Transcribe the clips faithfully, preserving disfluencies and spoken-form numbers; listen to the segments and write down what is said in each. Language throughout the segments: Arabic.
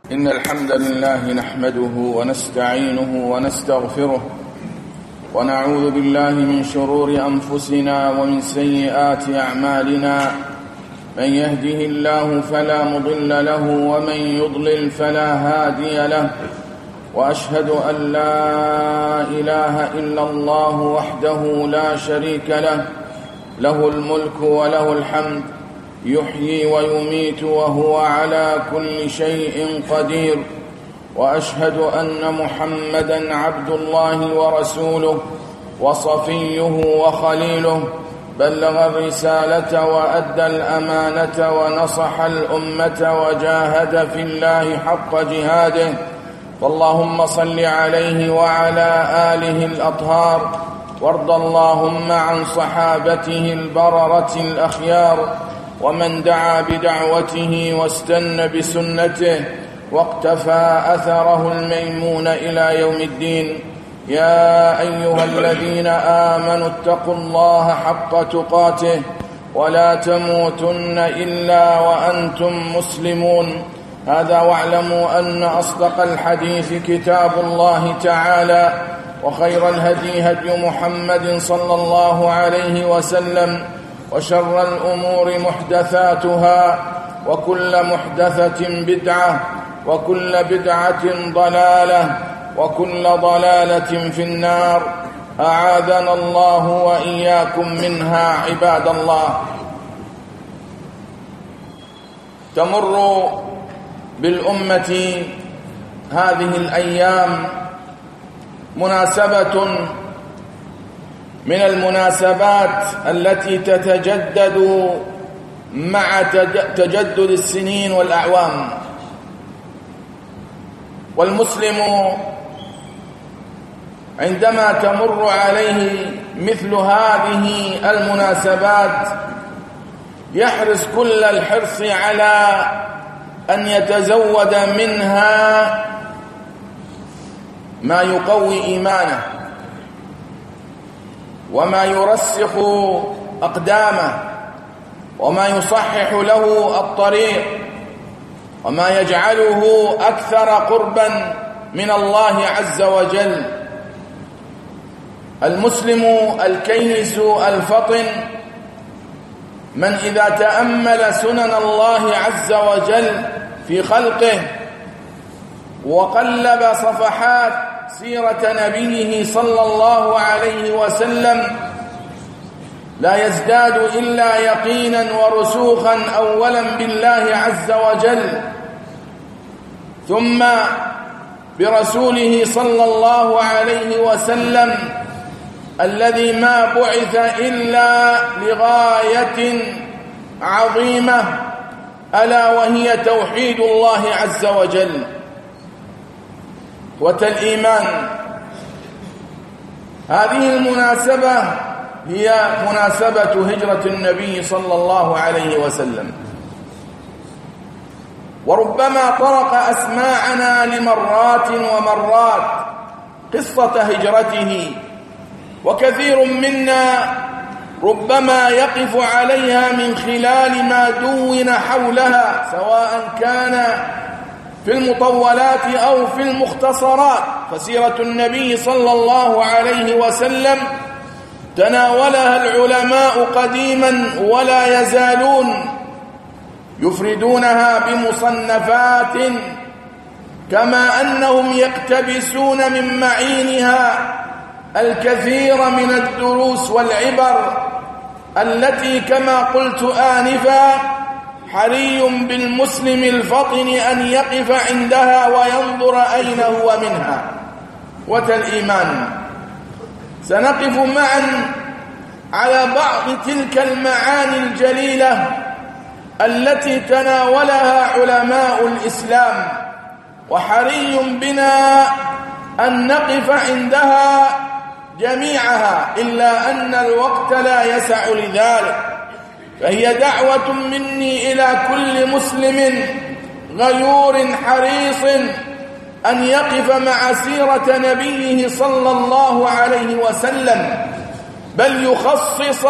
إن الحمد لله نحمده ونستعينه ونستغفره ونعوذ بالله من شرور أنفسنا ومن سيئات أعمالنا. من يهده الله فلا مضل له ومن يضلل فلا هادي له، وأشهد أن لا إله إلا الله وحده لا شريك له، له الملك وله الحمد، يحيي ويميت وهو على كل شيء قدير. وأشهد أن محمدًا عبد الله ورسوله وصفيه وخليله، بلغ الرسالة وأدى الأمانة ونصح الأمة وجاهد في الله حق جهاده. فاللهم صل عليه وعلى آله الأطهار، وارض اللهم عن صحابته البررة الأخيار، ومن دعا بدعوته واستنى بسنته واقتفى أثره الميمون إلى يوم الدين. يا أيها الذين آمنوا اتقوا الله حق تقاته ولا تموتن إلا وأنتم مسلمون. هذا واعلموا أن أصدق الحديث كتاب الله تعالى، وخير الهدي هدي محمد صلى الله عليه وسلم، وشر الأمور محدثاتها، وكل محدثة بدعة، وكل بدعة ضلالة، وكل ضلالة في النار. أعاذنا الله وإياكم منها. عباد الله، تمر بالأمة هذه الأيام مناسبة من المناسبات التي تتجدد مع تجدد السنين والأعوام، والمسلم عندما تمر عليه مثل هذه المناسبات يحرص كل الحرص على أن يتزود منها ما يقوي إيمانه، وما يرسخ أقدامه، وما يصحح له الطريق، وما يجعله أكثر قربا من الله عز وجل. المسلم الكيس الفطن من إذا تأمل سنن الله عز وجل في خلقه وقلب صفحات سيرة نبيه صلى الله عليه وسلم لا يزداد إلا يقينا ورسوخا أولا بالله عز وجل، ثم برسوله صلى الله عليه وسلم الذي ما بعث إلا لغاية عظيمة، ألا وهي توحيد الله عز وجل. والإيمان، هذه المناسبة هي مناسبة هجرة النبي صلى الله عليه وسلم، وربما طرق أسماعنا لمرات ومرات قصة هجرته، وكثير منا ربما يقف عليها من خلال ما دون حولها، سواء كان في المطولات أو في المختصرات. فسيرة النبي صلى الله عليه وسلم تناولها العلماء قديما ولا يزالون يفردونها بمصنفات، كما أنهم يقتبسون من معينها الكثير من الدروس والعبر التي كما قلت آنفا حري بالمسلم الفطن أن يقف عندها وينظر أين هو منها. والإيمان، سنقف معا على بعض تلك المعاني الجليلة التي تناولها علماء الإسلام، وحري بنا أن نقف عندها جميعها، إلا أن الوقت لا يسع لذلك. فهي دعوة مني إلى كل مسلم غيور حريص أن يقف مع سيرة نبيه صلى الله عليه وسلم، بل يخصص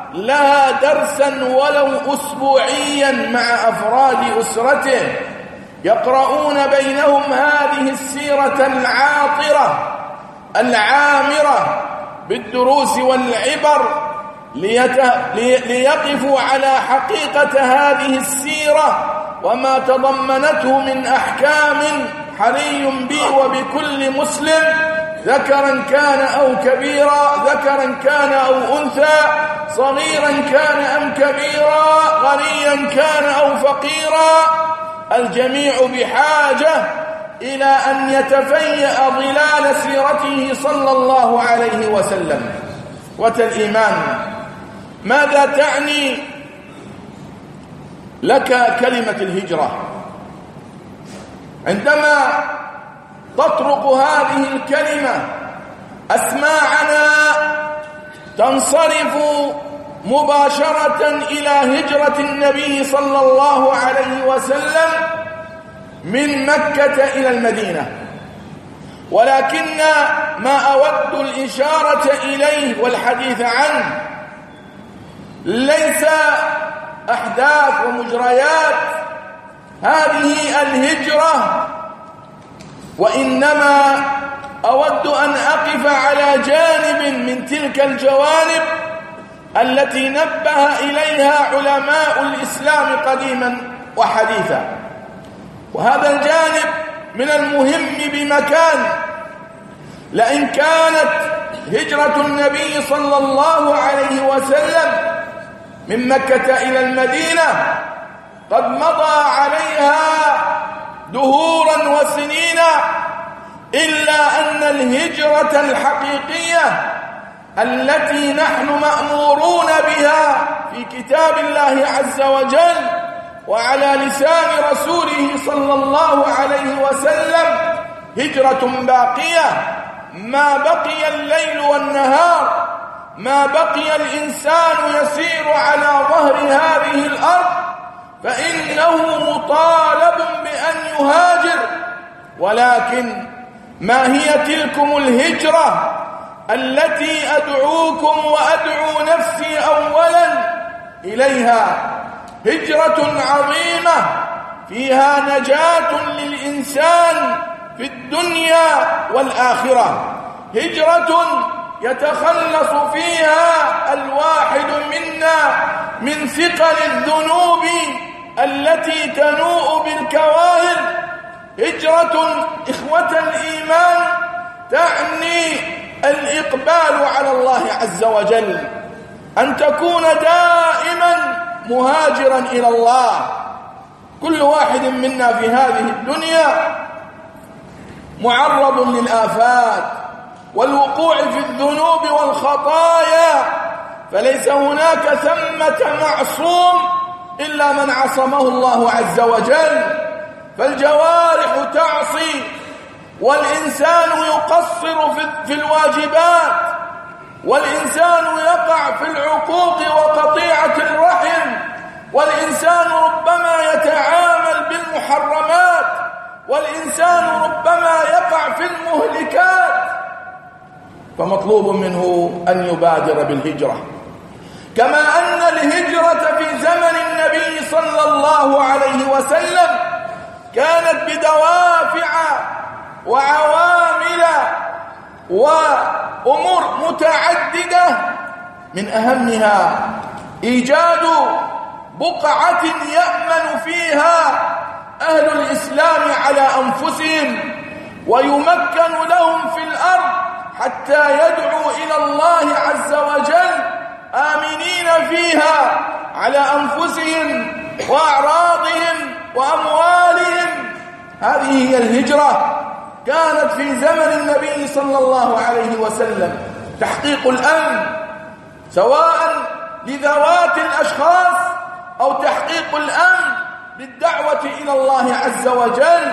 لها درسا ولو أسبوعيا مع أفراد أسرته، يقرؤون بينهم هذه السيرة العاطرة العامرة بالدروس والعبر ليقفوا على حقيقة هذه السيرة وما تضمنته من أحكام حري بي وبكل مسلم ذكرا كان أو كبيرا، ذكرا كان أو أنثى، صغيرا كان أم كبيرا، غنيا كان أو فقيرا، الجميع بحاجة إلى أن يتفيأ ظلال سيرته صلى الله عليه وسلم. والإيمان، ماذا تعني لك كلمة الهجرة؟ عندما تطرق هذه الكلمة أسماعنا تنصرف مباشرة إلى هجرة النبي صلى الله عليه وسلم من مكة إلى المدينة، ولكن ما أود الإشارة إليه والحديث عنه ليس أحداث ومجريات هذه الهجرة، وإنما أود أن أقف على جانب من تلك الجوانب التي نبه إليها علماء الإسلام قديما وحديثا. وهذا الجانب من المهم بمكان، لئن كانت هجرة النبي صلى الله عليه وسلم من مكة إلى المدينة قد مضى عليها دهورا وسنين، إلا أن الهجرة الحقيقية التي نحن مأمورون بها في كتاب الله عز وجل وعلى لسان رسوله صلى الله عليه وسلم هجرة باقية، ما بقي الليل والنهار، ما بقي الإنسان يسير على ظهر هذه الأرض فإنه مطالب بأن يهاجر. ولكن ما هي تلكم الهجرة التي أدعوكم وأدعو نفسي أولا إليها؟ هجرة عظيمة فيها نجاة للإنسان في الدنيا والآخرة، هجرة يتخلص فيها الواحد منا من ثقل الذنوب التي تنوء بالكواهل، هجرة إخوة الإيمان تعني الإقبال على الله عز وجل، أن تكون دائما مهاجرا إلى الله. كل واحد منا في هذه الدنيا معرض للآفات والوقوع في الذنوب والخطايا، فليس هناك ثمة معصوم إلا من عصمه الله عز وجل. فالجوارح تعصي والإنسان يقصر في الواجبات، والإنسان يقع في العقوق وقطيعة الرحم، والإنسان ربما يتعامل بالمحرمات، والإنسان ربما يقع في المهلكات، فمطلوب منه أن يبادر بالهجرة. كما أن الهجرة في زمن النبي صلى الله عليه وسلم كانت بدوافع وعوامل وأمور متعددة، من أهمها إيجاد بقعة يأمن فيها أهل الإسلام على أنفسهم ويمكن لهم في الأرض حتى يدعوا إلى الله عز وجل آمنين فيها على أنفسهم وأعراضهم وأموالهم. هذه هي الهجرة، كانت في زمن النبي صلى الله عليه وسلم تحقيق الأمن سواء لذوات الأشخاص أو تحقيق الأمن بالدعوة إلى الله عز وجل.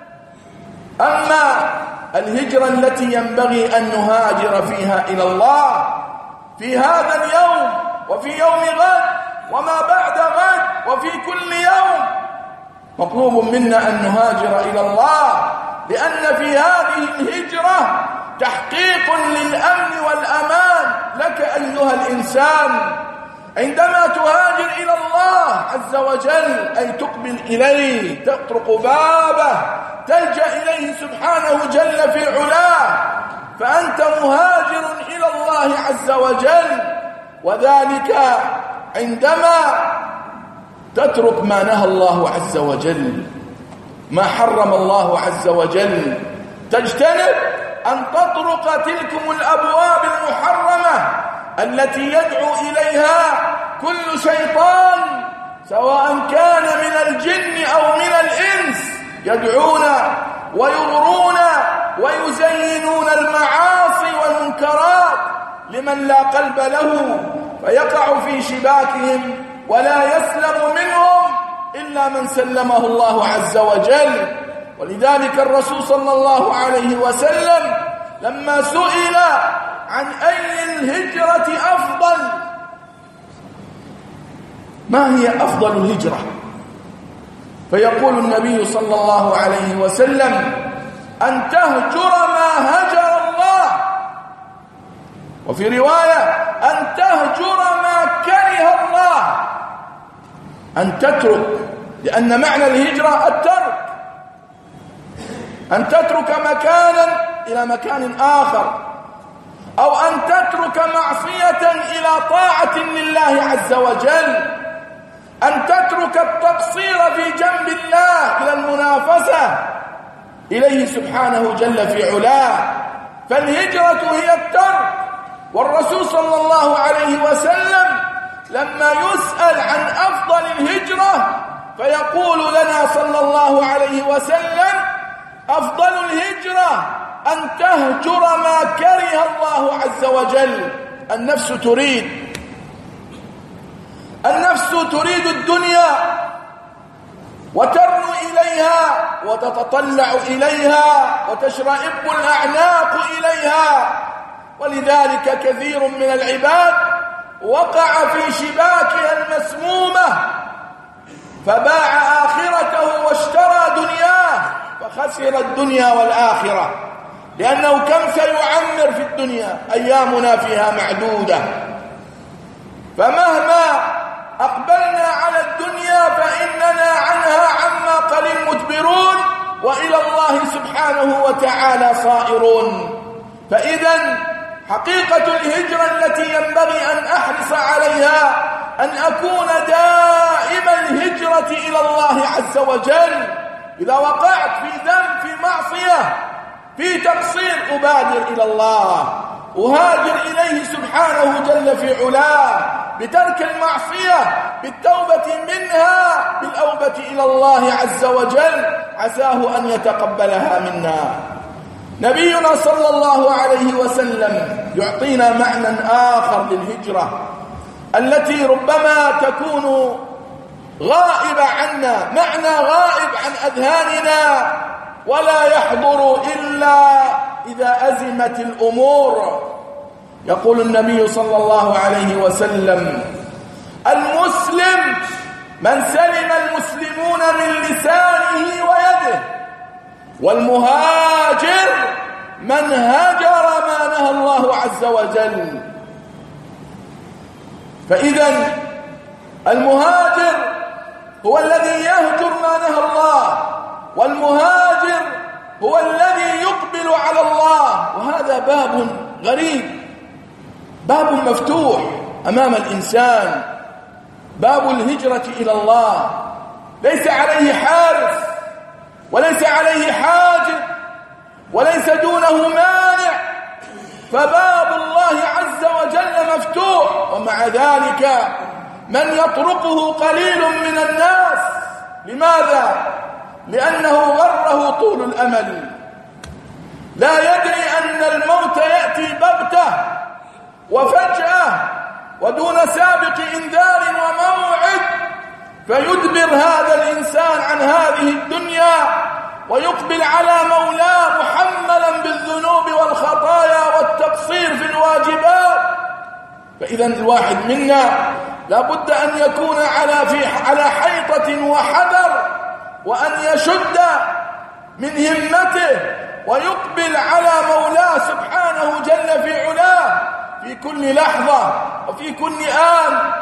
أما الهجرة التي ينبغي أن نهاجر فيها إلى الله في هذا اليوم وفي يوم غد وما بعد غد وفي كل يوم، مطلوب منا أن نهاجر إلى الله، لأن في هذه الهجرة تحقيق للأمن والأمان لك أيها الإنسان. عندما تهاجر إلى الله عز وجل أي تقبل إليه، تطرق بابه، تلجأ إليه سبحانه جل في علاه، فأنت مهاجر إلى الله عز وجل. وذلك عندما تترك ما نهى الله عز وجل، ما حرم الله عز وجل، تجتنب أن تطرق تلكم الأبواب المحرمة التي يدعو إليها كل شيطان، سواء كان من الجن أو من الإنس، يدعون ويغرون ويزينون المعاصي والمنكرات لمن لا قلب له، فيقع في شباكهم ولا يسلم منهم إلا من سلمه الله عز وجل. ولذلك الرسول صلى الله عليه وسلم لما سئل عن أي الهجرة أفضل، ما هي أفضل الهجرة، فيقول النبي صلى الله عليه وسلم: أن تهجر ما هجر الله، وفي رواية أن تهجر ما كره الله، أن تترك، لأن معنى الهجرة الترك، أن تترك مكانا إلى مكان آخر، أو أن تترك معصية إلى طاعة لله عز وجل، أن تترك التقصير في جنب الله إلى المنافسة إليه سبحانه جل في علاه. فالهجرة هي الترك. والرسول صلى الله عليه وسلم لما يسأل عن أفضل الهجرة فيقول لنا صلى الله عليه وسلم: أفضل الهجرة أن تهجر ما كره الله عز وجل. النفس تريد النفس تريد الدنيا وترنو إليها وتتطلع إليها وتشرئب الأعناق إليها، ولذلك كثير من العباد وقع في شباكها المسمومة فباع آخرته واشترى دنياه فخسر الدنيا والآخرة، لأنه كم سيعمر في الدنيا، أيامنا فيها معدودة، فمهما أقبلنا على الدنيا فإننا عنها عما قليل مدبرون، وإلى الله سبحانه وتعالى صائرون. فإذا حقيقة الهجرة التي ينبغي أن أحرص عليها أن أكون دائما الهجرة إلى الله عز وجل. إذا وقعت في ذنب، في معصية، في تقصير، أبادر إلى الله، أهاجر إليه سبحانه جل في علاه بترك المعصية، بالتوبة منها، بالأوبة إلى الله عز وجل، عساه أن يتقبلها منا. نبينا صلى الله عليه وسلم يعطينا معنى آخر للهجرة التي ربما تكون غائبة عنا، معنى غائب عن أذهاننا ولا يحضر إلا إذا أزمت الأمور. يقول النبي صلى الله عليه وسلم: المسلم من سلم المسلمون من لسانه ويده، والمهاجر من هجر ما نهى الله عز وجل. فإذا المهاجر هو الذي يهجر ما نهى الله، والمهاجر هو الذي يقبل على الله. وهذا باب غريب، باب مفتوح أمام الإنسان، باب الهجرة إلى الله، ليس عليه حارس وليس عليه حاجب وليس دونه مانع، فباب الله عز وجل مفتوح. ومع ذلك من يطرقه قليل من الناس. لماذا؟ لأنه غره طول الأمل، لا يدري أن الموت يأتي بغتة وفجأة ودون سابق إنذار وموعد، فيدبر هذا الإنسان عن هذه الدنيا ويقبل على مولاه محملا بالذنوب والخطايا والتقصير في الواجبات. فإذا الواحد منا لا بد أن يكون على في على حيطة وحذر، وأن يشد من همته ويقبل على مولاه سبحانه جل في علاه في كل لحظة وفي كل آن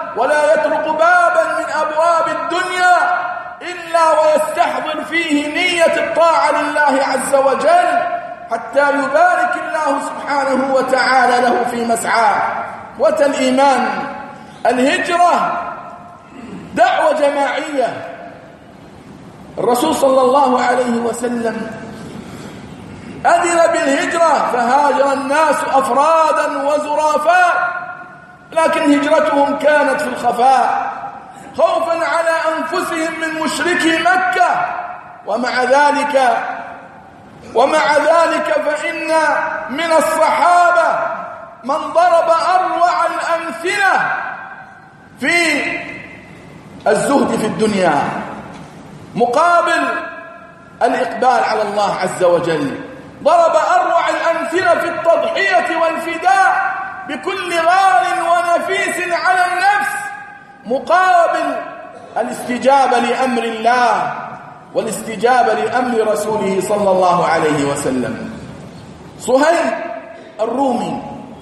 ولا يطرق بابا من أبواب الدنيا إلا ويستحضر فيه نية الطاعة لله عز وجل حتى يبارك الله سبحانه وتعالى له في مسعاه. وتالإيمان الهجرة دعوة جماعية. الرسول صلى الله عليه وسلم أذن بالهجرة فهاجر الناس أفرادا وزرافا، لكن هجرتهم كانت في الخفاء خوفا على أنفسهم من مشركي مكة. ومع ذلك ومع ذلك فإن من الصحابة من ضرب أروع الأمثلة في الزهد في الدنيا مقابل الإقبال على الله عز وجل. ضرب أروع الأمثلة في التضحية والفداء بكل غال ونفيس على النفس مقابل الاستجابة لأمر الله والاستجابة لأمر رسوله صلى الله عليه وسلم. صهيب الرومي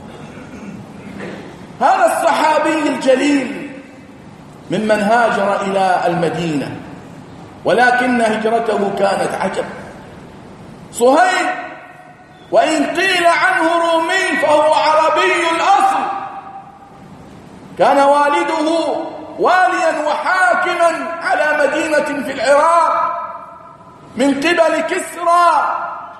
هذا الصحابي الجليل ممن هاجر إلى المدينة، ولكن هجرته كانت عجب. صهيب وإن قيل عنه رومي فهو عربي الأصل، كان والده واليا وحاكما على مدينة في العراق من قبل كسرى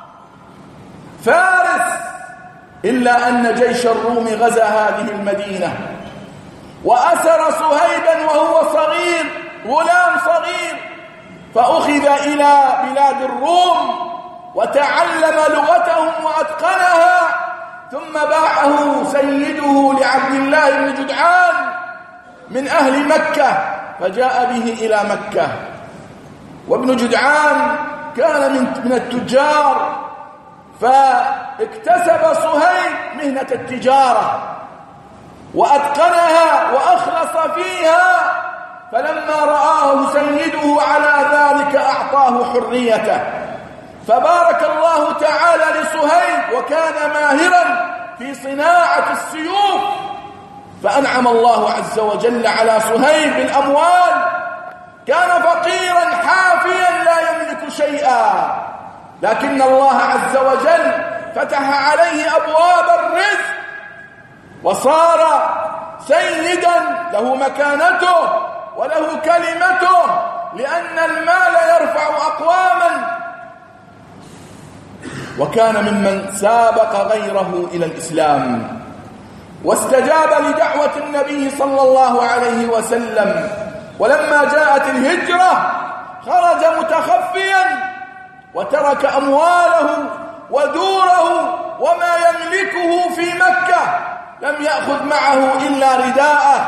فارس، إلا أن جيش الروم غزا هذه المدينة وأسر صهيبا وهو صغير غلام صغير، فأخذ إلى بلاد الروم وتعلم لغتهم وأتقنها، ثم باعه سيده لعبد الله بن جدعان من أهل مكة فجاء به إلى مكة. وابن جدعان كان من التجار، فاكتسب صهيب مهنة التجارة وأتقنها وأخلص فيها، فلما رآه سيده على ذلك أعطاه حريته. فبارك الله تعالى لصهيب وكان ماهرا في صناعة السيوف، فأنعم الله عز وجل على صهيب بالأموال. كان فقيرا حافيا لا يملك شيئا، لكن الله عز وجل فتح عليه أبواب الرزق وصار سيدا له مكانته وله كلمته، لأن المال يرفع أقواما. وكان ممن سابق غيره إلى الإسلام واستجاب لدعوة النبي صلى الله عليه وسلم. ولما جاءت الهجرة خرج متخفيا وترك أمواله ودوره وما يملكه في مكة، لم يأخذ معه إلا رداءه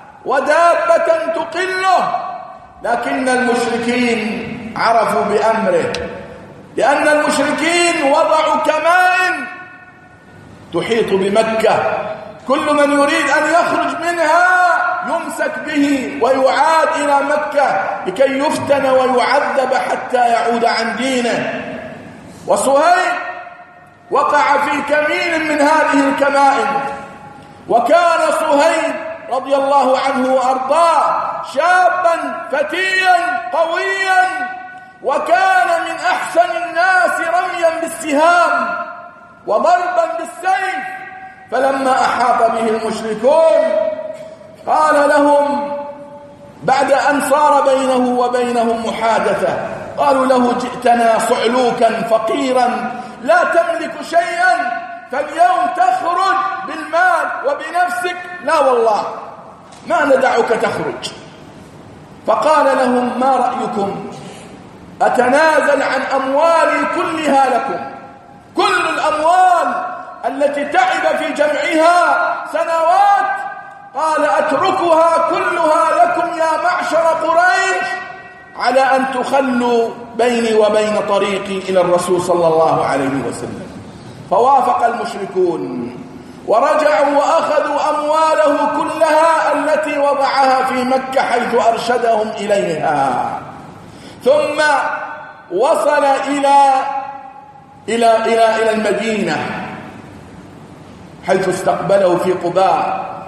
ودابة تقله. لكن المشركين عرفوا بأمره، لأن المشركين وضعوا كمائن تحيط بمكة، كل من يريد أن يخرج منها يمسك به ويعاد إلى مكة لكي يفتن ويعذب حتى يعود عن دينه. وصهيب وقع في كمين من هذه الكمائن. وكان صهيب رضي الله عنه وأرضاه شابا فتيا قويا، وكان من أحسن الناس رميا بالسهام وضربا بالسيف. فلما أحاط به المشركون قال لهم بعد أن صار بينه وبينهم محادثة، قالوا له جئتنا صعلوكا فقيرا لا تملك شيئا، فاليوم تخرج بالمال وبنفسك؟ لا والله ما ندعك تخرج. فقال لهم ما رأيكم أتنازل عن أموالي كلها لكم، كل الأموال التي تعب في جمعها سنوات، قال أتركها كلها لكم يا معشر قريش على أن تخلوا بيني وبين طريقي إلى الرسول صلى الله عليه وسلم. فوافق المشركون ورجعوا وأخذوا أمواله كلها التي وضعها في مكة حيث أرشدهم إليها. ثم وصل إلى إلى إلى إلى المدينة حيث استقبله في قباء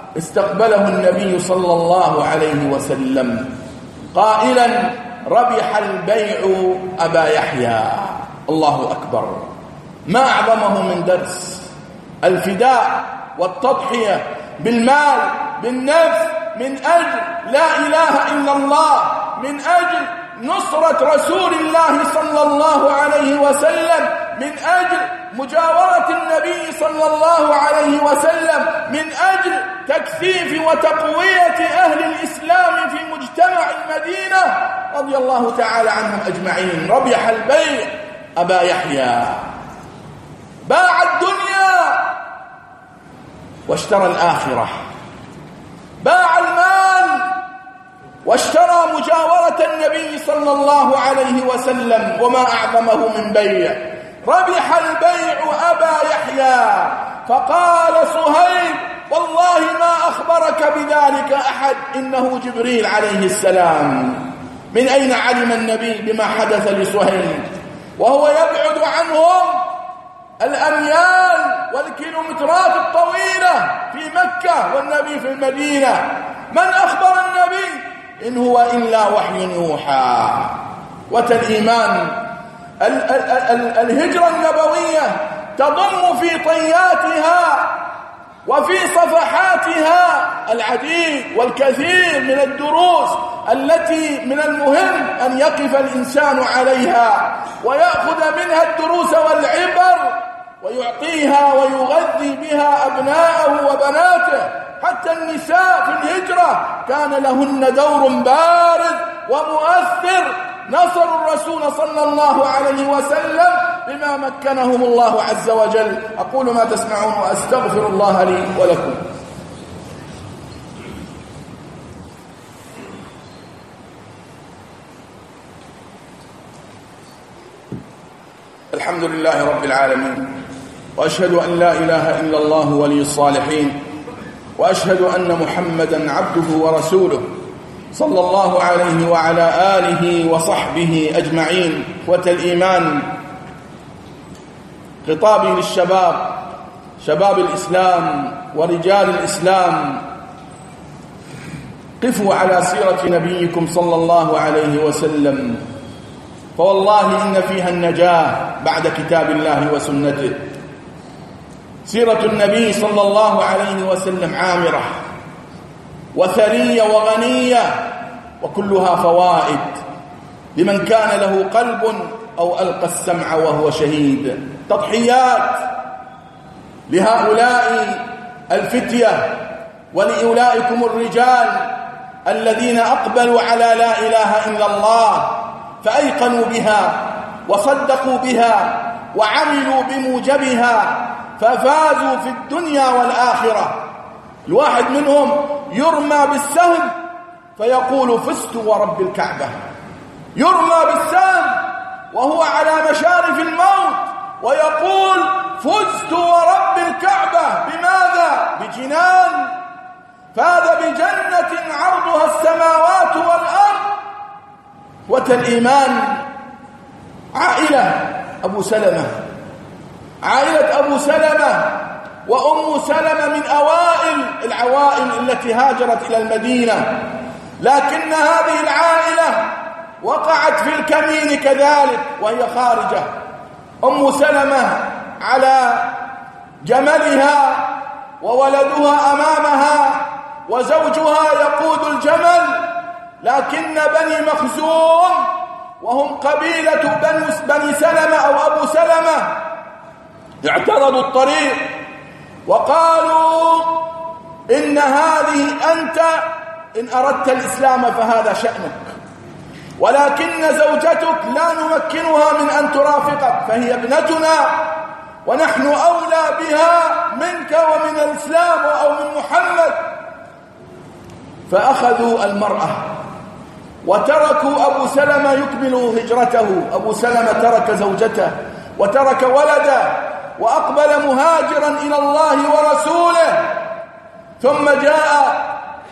استقبله النبي صلى الله عليه وسلم قائلا: ربح البيع أبا يحيى. الله أكبر، ما أعظمه من درس الفداء والتضحية بالمال بالنفس من أجل لا إله إلا الله، من أجل نصرة رسول الله صلى الله عليه وسلم، من أجل مجاورة النبي صلى الله عليه وسلم، من أجل تكثيف وتقوية أهل الإسلام في مجتمع المدينة رضي الله تعالى عنهم أجمعين. ربح البيع أبا يحيى، باع الدنيا واشترى الآخرة، باع المال واشترى مجاورة النبي صلى الله عليه وسلم، وما أعظمه من بيع. ربح البيع أبا يحيى. فقال صهيب: والله ما أخبرك بذلك أحد، إنه جبريل عليه السلام. من أين علم النبي بما حدث لصهيب وهو يبعد عنهم الأميال والكيلومترات الطويلة في مكة والنبي في المدينة؟ من أخبر النبي؟ إن هو إلا وحي يوحى. وتالإيمان ال ال ال الهجرة النبوية تضم في طياتها وفي صفحاتها العديد والكثير من الدروس التي من المهم أن يقف الإنسان عليها ويأخذ منها الدروس والعبر ويعطيها ويغذي بها أبناءه وبناته. حتى النساء في الهجرة كان لهن دور بارز ومؤثر، نصروا الرسول صلى الله عليه وسلم بما مكنهم الله عز وجل. أقول ما تسمعون وأستغفر الله لي ولكم. الحمد لله رب العالمين، وأشهد أن لا إله إلا الله ولي الصالحين، وأشهد أن محمدا عبده ورسوله صلى الله عليه وعلى آله وصحبه أجمعين. إخوة الإيمان، خطابي للشباب، شباب الإسلام ورجال الإسلام: قفوا على سيرة نبيكم صلى الله عليه وسلم، فوالله إن فيها النجاة بعد كتاب الله وسنته. سيرة النبي صلى الله عليه وسلم عامرة وثرية وغنية، وكلها فوائد لمن كان له قلب أو ألقى السمع وهو شهيد. تضحيات لهؤلاء الفتية ولأولئكم الرجال الذين أقبلوا على لا إله إلا الله، فأيقنوا بها وصدقوا بها وعملوا بموجبها، ففازوا في الدنيا والآخرة. الواحد منهم يرمى بالسهم فيقول: فزت ورب الكعبة. يرمى بالسهم وهو على مشارف الموت ويقول: فزت ورب الكعبة. بماذا؟ بجنان، فاز بجنة عرضها السماوات والأرض. وتالإيمان، عائلة أبو سلمة، عائلة أبو سلمة وأم سلمة من أوائل العوائل التي هاجرت إلى المدينة، لكن هذه العائلة وقعت في الكمين كذلك وهي خارجة. أم سلمة على جملها وولدها أمامها وزوجها يقود الجمل، لكن بني مخزوم وهم قبيلة بني سلمة أو أبو سلمة اعترضوا الطريق وقالوا: إن هذه أنت إن أردت الإسلام فهذا شأنك، ولكن زوجتك لا نمكنها من أن ترافقك، فهي ابنتنا ونحن أولى بها منك ومن الإسلام أو من محمد. فأخذوا المرأة وتركوا أبو سلمة يكمل هجرته. أبو سلمة ترك زوجته وترك ولده وأقبل مهاجرا إلى الله ورسوله. ثم جاء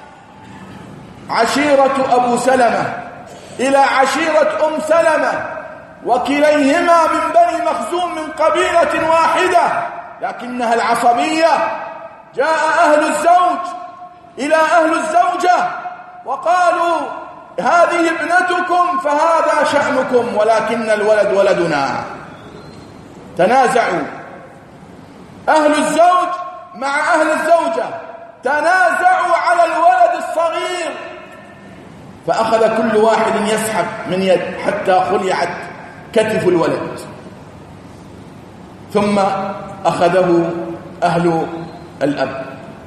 عشيرة أبو سلمة إلى عشيرة أم سلمة، وكليهما من بني مخزوم من قبيلة واحدة لكنها العصبية. جاء أهل الزوج إلى أهل الزوجة وقالوا هذه ابنتكم فهذا شأنكم ولكن الولد ولدنا. تنازعوا أهل الزوج مع أهل الزوجة، تنازعوا على الولد الصغير، فأخذ كل واحد يسحب من يد حتى خلعت كتف الولد، ثم أخذه أهل الأب.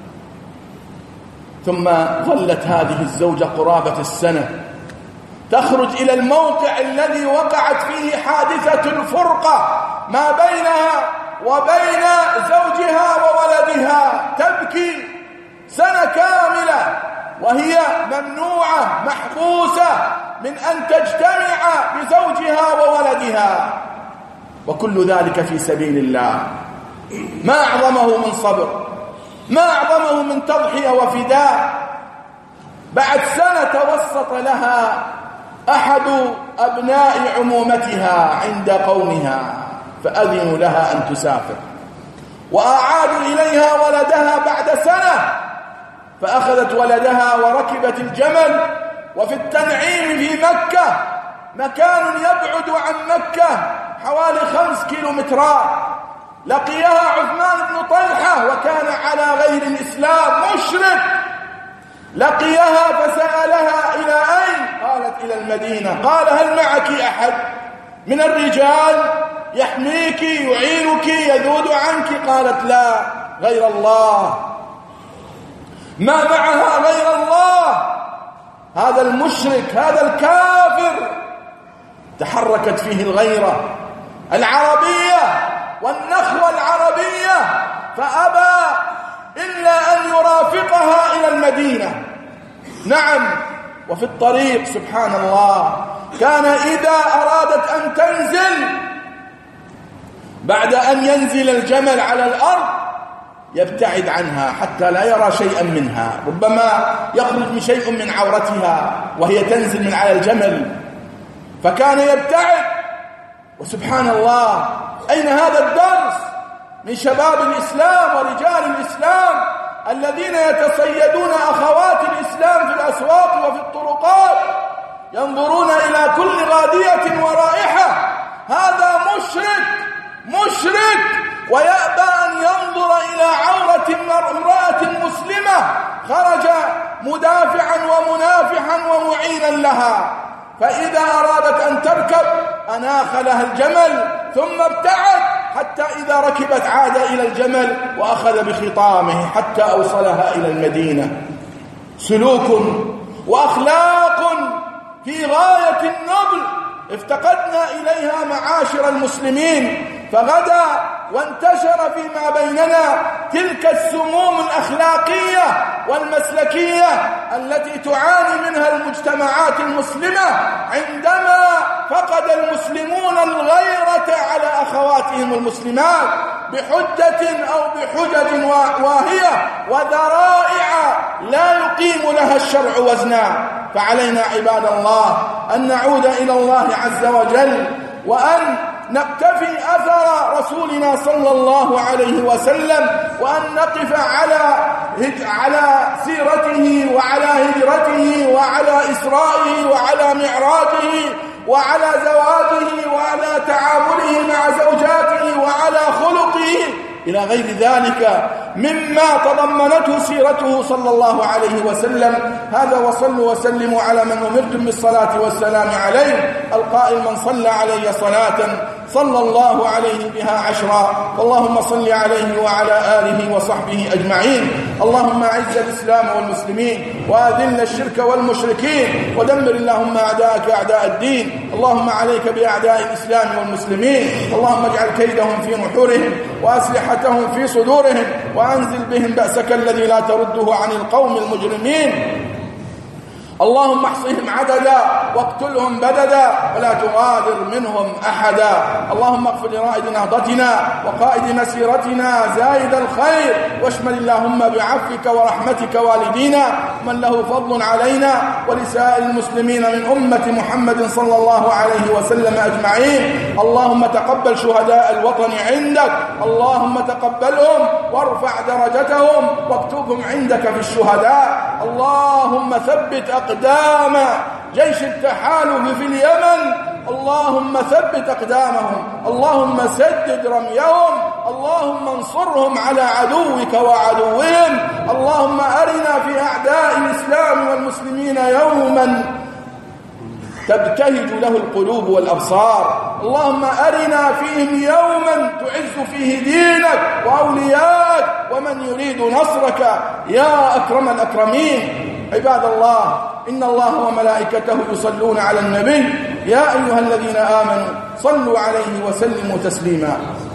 ثم ظلت هذه الزوجة قرابة السنة تخرج إلى الموقع الذي وقعت فيه حادثة الفرقة ما بينها وبين زوجها وولدها، تبكي سنة كاملة وهي ممنوعة محبوسة من أن تجتمع بزوجها وولدها، وكل ذلك في سبيل الله. ما أعظمه من صبر، ما أعظمه من تضحية وفداء. بعد سنة توسط لها أحد أبناء عمومتها عند قومها فأذنوا لها أن تسافر، وأعادوا إليها ولدها بعد سنة، فأخذت ولدها وركبت الجمل. وفي التنعيم في مكة، مكان يبعد عن مكة حوالي خمس كيلومترات، لقيها عثمان بن طلحة وكان على غير الإسلام مشرك، لقيها فسألها إلى أين؟ قالت إلى المدينة. قال هل معك أحد من الرجال يحميك يعينك يذود عنك؟ قالت لا، غير الله، ما معها غير الله. هذا المشرك، هذا الكافر تحركت فيه الغيرة العربية والنخوة العربية، فأبى إلا أن يرافقها إلى المدينة. نعم، وفي الطريق سبحان الله كان إذا أرادت أن تنزل، بعد أن ينزل الجمل على الأرض يبتعد عنها حتى لا يرى شيئا منها، ربما يخرج من شيء من عورتها وهي تنزل من على الجمل، فكان يبتعد. وسبحان الله، أين هذا الدرس من شباب الإسلام ورجال الإسلام الذين يتصيدون أخوات الإسلام في الأسواق وفي الطرقات، ينظرون إلى كل غادية ورائحة؟ هذا مشرك مشرك ويأبى أن ينظر إلى عورة امرأة مسلمة خرج مدافعا ومنافحا ومعينا لها. فإذا أرادت أن تركب أناخ لها الجمل ثم ابتعد، حتى إذا ركبت عاد إلى الجمل وأخذ بخطامه حتى أوصلها إلى المدينة. سلوك وأخلاق في غاية النبل افتقدنا إليها معاشر المسلمين، فغدا وانتشر فيما بيننا تلك السموم الأخلاقية والمسلكية التي تعاني منها المجتمعات المسلمة عندما فقد المسلمون الغيرة على أخواتهم المسلمات بحجة أو بحجج واهية وذرائع لا يقيم لها الشرع وزنا. فعلينا عباد الله أن نعود إلى الله عز وجل وأن نقتفي أثر رسولنا صلى الله عليه وسلم، وأن نقف على على سيرته وعلى هجرته وعلى إسرائه وعلى معراجه وعلى زواجه وعلى تعامله مع زوجاته وعلى خلقه إلى غير ذلك مما تضمنته سيرته صلى الله عليه وسلم. هذا وصلوا وسلموا على من أمرتم بالصلاة والسلام عليه، القائل من صلى علي صلاة صلى الله عليه بها عشرا. اللهم صل عليه وعلى آله وصحبه أجمعين. اللهم أعز الإسلام والمسلمين وأذل الشرك والمشركين ودمر اللهم أعداءك أعداء الدين. اللهم عليك بأعداء الإسلام والمسلمين، اللهم اجعل كيدهم في نحورهم وأسلحتهم في صدورهم، وأنزل بهم بأسك الذي لا ترده عن القوم المجرمين. اللهم احصهم عددا واقتلهم بددا ولا تغادر منهم أحدا. اللهم اغفر لرائد نهضتنا وقائد مسيرتنا زايد الخير، واشمل اللهم بعفوك ورحمتك والدينا من له فضل علينا ولسائر المسلمين من أمة محمد صلى الله عليه وسلم أجمعين. اللهم تقبل شهداء الوطن عندك، اللهم تقبلهم وارفع درجتهم واكتبهم عندك في الشهداء. اللهم ثبت أقدام جيش التحالف في اليمن، اللهم ثبت أقدامهم، اللهم سدد رميهم، اللهم انصرهم على عدوك وعدوهم. اللهم أرنا في أعداء الإسلام والمسلمين يوما تبتهج له القلوب والأبصار، اللهم أرنا فيهم يوما تعز فيه دينك وأولياءك ومن يريد نصرك يا أكرم الأكرمين. عباد الله، إن الله وملائكته يصلون على النبي يا أيها الذين آمنوا صلوا عليه وسلموا تسليما.